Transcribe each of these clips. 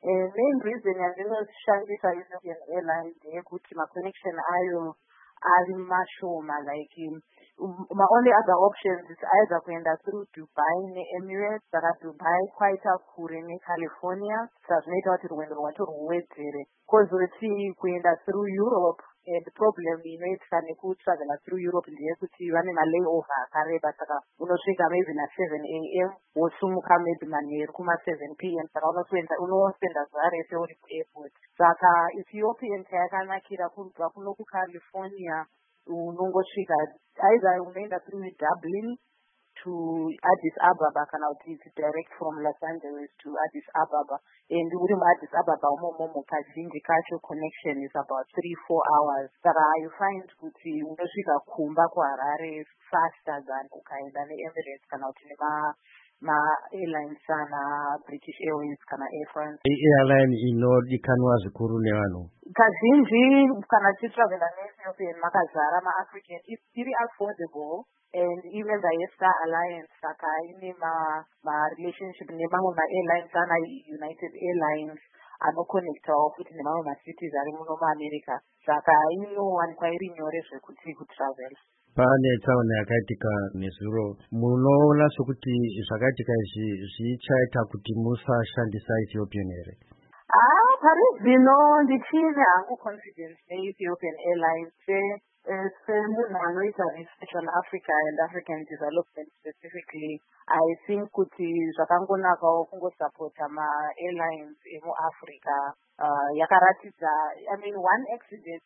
Main reason yandinoshandisa Ethiopian Airlines ndeyekuti ma-connection ayo ari mashoma. Like my only other options is either kuenda through Dubai neEmirates. Saka Dubai kwaita kure neCalifornia, saka zvinoita kuti rwendo rwacho rwuwedzere. Kozoti kuenda through Europe, the problem inoitika nekutravela through Europe ndeyekuti vane ma-layover akareba, saka unosvika maybe na7 a.m. wosumuka maybe manheru kuma7 p.m. saka unospenda zuva rese uri kuairport. Saka Ethiopian chayakanakira kubva kuno kuCalifornia unongosvika either unoenda through Dublin to Addis Ababa kana kuti it's direct from Los Angeles to Addis Ababa, and uri muAddis Ababa umomo kazhinji kacho connection is about 3-4 hours. Saka you find kuti unosvika kumba kuHarare faster than ukaenda neEmirates kana kuti ma-airlines kana British Airways kana Air France. Airline inodikanwa zvikuru nevanhu kazhinji kana tichitravela neEthiopian makazara ma-African, it's very affordable. And even the Star Alliance, saka ine ma-relationship nemamwe ma-airlines kana United Airlines anoconnectawo futi nemamwe ma-cities ari muno muAmerica. Saka inowanikwa iri nyore zvekuti kutravel. Pane tsaona yakaitika nezuro, munoona sokuti zvakaitika izvi zvichaita kuti musashandisa Ethiopian here? Pari zvino ndichine hangu confidence neEthiopian Airlines semunhu anoita research on Africa and African development specifically. I think kuti zvakangonakawo kungosapota ma-airlines emuAfrica. Yakaratidza, I mean, one accident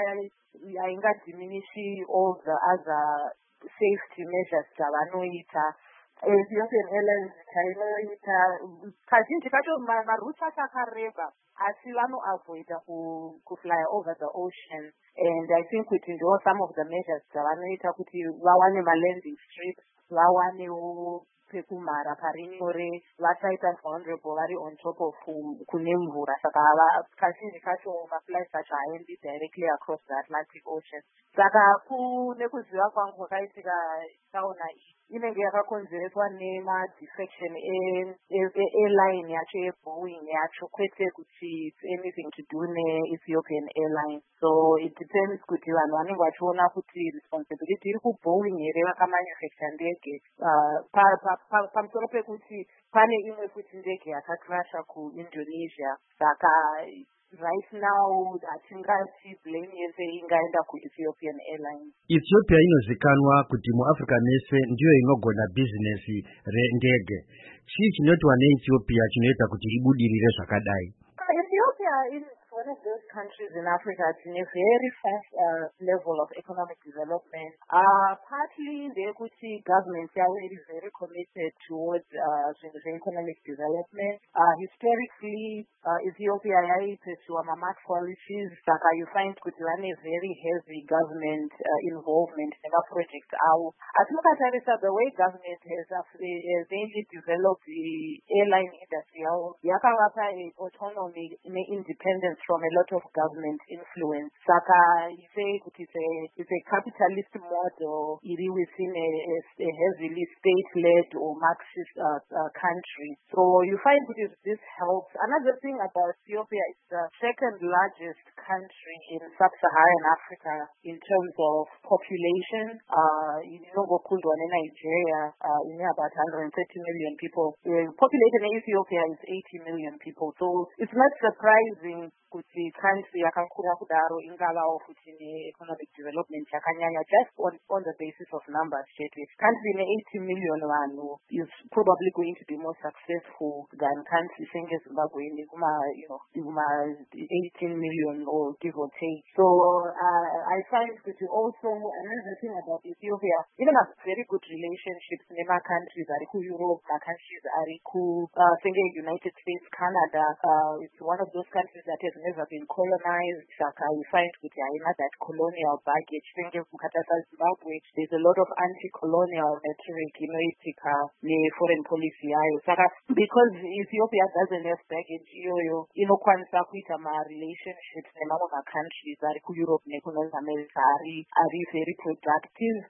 hainga diminish all the other safety measures dzavanoita. Ethiopian Airlines chainoita kazhinji kacho maroutes acho akareba, asi vanoavoida kufly over the ocean, and I think kuti ndo some of the measures dzavanoita kuti vawane ma-landing strips, vawanewo pekumhara pari nyore, vasaita vulnerable vari on top of kune mvura. Saka kazhinji kacho maflights acho haendi directly across the Atlantic Ocean. Saka nekuziva kwangu kwakaitika taona inenge yakakonzereswa nema-defection airline yacho yeBoeing yacho, kwete kuti it's anything to do ne-Ethiopian Airlines. So it depends kuti vanhu vanenge vachiona kuti responsibility iri kuBoeing here vakamanufacture ndege, pamusoro pekuti pane imwe futi ndege yakakrasha kuIndonesia. Saka right now hatingati blame yese ingaenda kuEthiopian Airlines. Ethiopia inozikanwa kuti muAfrica mese ndiyo inogona business rendege. Chii chinoitwa neEthiopia chinoita kuti ibudirire zvakadai? Ethiopia is one of those countries in Africa in a very fast level of economic development. Partly the government is very committed towards economic development. Historically, Ethiopia pursued market policies. You find that a very heavy government involvement in a project. As much as the way government has mainly developed the airline industry, yakawapa autonomy and independence from a lot of government influence. Saka, you say it's a capitalist model within a heavily state-led or Marxist country. So you find that this helps. Another thing about Ethiopia, it's the second largest country in sub-Saharan Africa in terms of population. In Nigeria, about 130 million people. The population in Ethiopia is 80 million people. So it's not surprising kuti country yakakura kudaro ingavawo futi economic development yakanyanya, just on the basis of numbers. Country in 80 million vanhu is probably going to be more successful than countries senge Zimbabwe in 18 million or give or take. So I find that also another thing about Ethiopia, even has very good relationships with countries are Europe, countries are United States, Canada. It's one of those countries that has never been colonized. Saka you find with that colonial baggage. Zimbabwe, there's a lot of anti-colonial rhetoric in foreign policy. Saka because Ethiopia doesn't have baggage, inokwanisa kuita relationships nemamwe countries ari Europe neku North America are very productive.